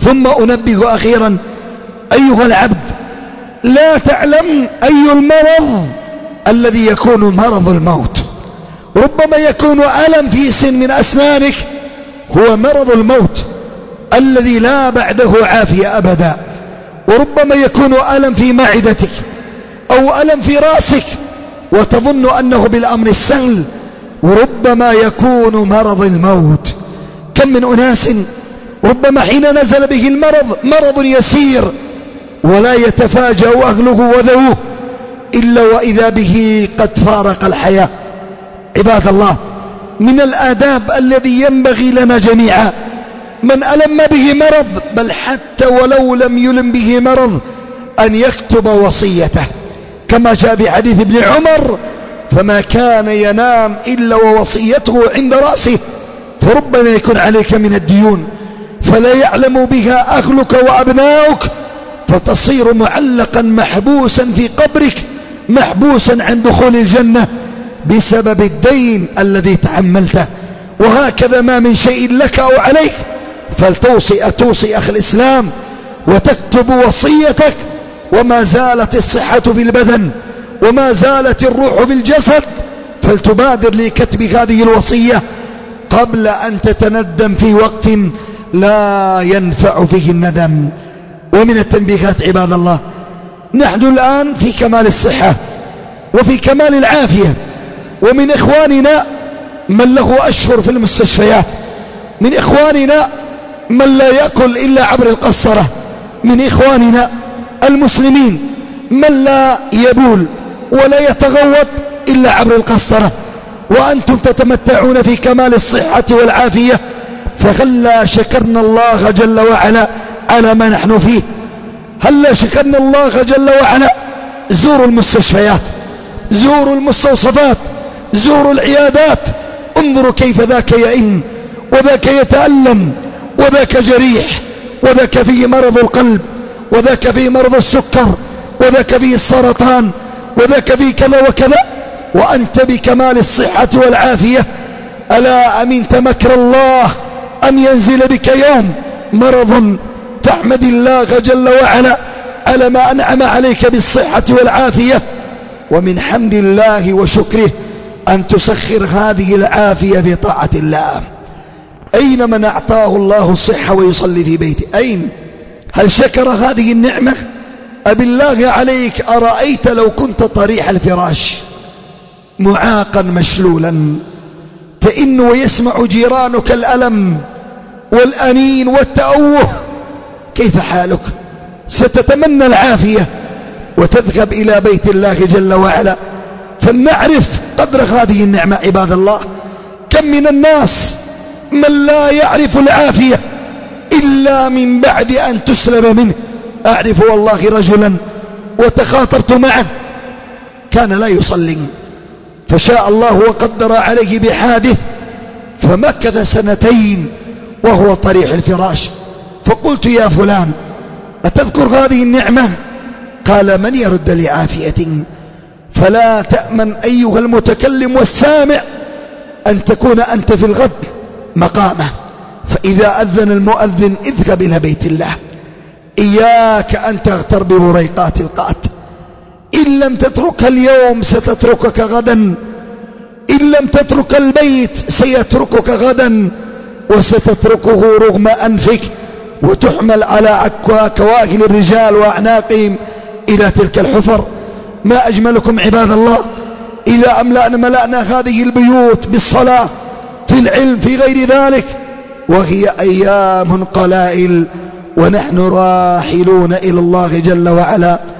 ثم أنبه أخيرا أيها العبد، لا تعلم أي المرض الذي يكون مرض الموت. ربما يكون ألم في سن من أسنانك هو مرض الموت الذي لا بعده عافية أبدا، وربما يكون ألم في معدتك أو ألم في رأسك وتظن أنه بالأمر السهل، وربما يكون مرض الموت. كم من أناس ربما حين نزل به المرض مرض يسير ولا يتفاجأ أهله وذووه إلا وإذا به قد فارق الحياة. عباد الله، من الآداب الذي ينبغي لنا جميعا من ألم به مرض، بل حتى ولو لم يلم به مرض، أن يكتب وصيته كما جاء في حديث ابن عمر: فما كان ينام إلا ووصيته عند رأسه. فربما يكون عليك من الديون فلا يعلم بها أهلك وأبناؤك، فتصير معلقا محبوسا في قبرك، محبوسا عن دخول الجنة بسبب الدين الذي تحملته. وهكذا ما من شيء لك أو عليك فلتوصي أخي الإسلام وتكتب وصيتك، وما زالت الصحة في البدن وما زالت الروح في الجسد، فلتبادر لكتب هذه الوصية قبل أن تتندم في وقت لا ينفع فيه الندم. ومن التنبيهات عباد الله، نحن الآن في كمال الصحة وفي كمال العافية، ومن إخواننا من له أشهر في المستشفيات، من إخواننا من لا يأكل إلا عبر القصرة، من إخواننا المسلمين من لا يبول ولا يتغوط إلا عبر القصرة، وأنتم تتمتعون في كمال الصحة والعافية. فهلا شكرنا الله جل وعلا على ما نحن فيه؟ هلا شكرنا الله جل وعلا؟ زوروا المستشفيات، زوروا المستوصفات، زوروا العيادات، انظروا كيف ذاك يئن وذاك يتألم وذاك جريح وذاك فيه مرض القلب وذاك فيه مرض السكر وذاك فيه السرطان وذاك فيه كذا وكذا، وأنت بكمال الصحة والعافية. ألا أمنت مكر الله أن ينزل بك يوم مرض؟ فاحمد الله جل وعلا على ما أنعم عليك بالصحة والعافية. ومن حمد الله وشكره أن تسخر هذه العافية في طاعة الله. أين من أعطاه الله الصحة ويصلي في بيته؟ أين؟ هل شكر هذه النعمة؟ أبالله عليك أرأيت لو كنت طريح الفراش معاقا مشلولا تئن ويسمع جيرانك الألم والأنين والتأوه، كيف حالك؟ ستتمنى العافية وتذهب إلى بيت الله جل وعلا. فلنعرف قدر هذه النعمة عباد الله. كم من الناس من لا يعرف العافية إلا من بعد أن تسلب منه. أعرف والله رجلا وتخاطبت معه كان لا يصلي، فشاء الله وقدر عليه بحادث فمكث 2 وهو طريح الفراش. فقلت: يا فلان أتذكر هذه النعمة؟ قال: من يرد لي عافيتي؟ فلا تأمن أيها المتكلم والسامع أن تكون أنت في الغد مقامه، فإذا أذن المؤذن اذهب إلى بيت الله. إياك أن تغتر بريقات القات، إن لم تترك اليوم ستتركك غدا، إن لم تترك البيت سيتركك غدا، وستتركه رغم أنفك وتحمل على كواهل الرجال وأعناقهم إلى تلك الحفر. ما أجملكم عباد الله إذا ملأنا هذه البيوت بالصلاة في العلم في غير ذلك، وهي أيام قلائل ونحن راحلون إلى الله جل وعلا.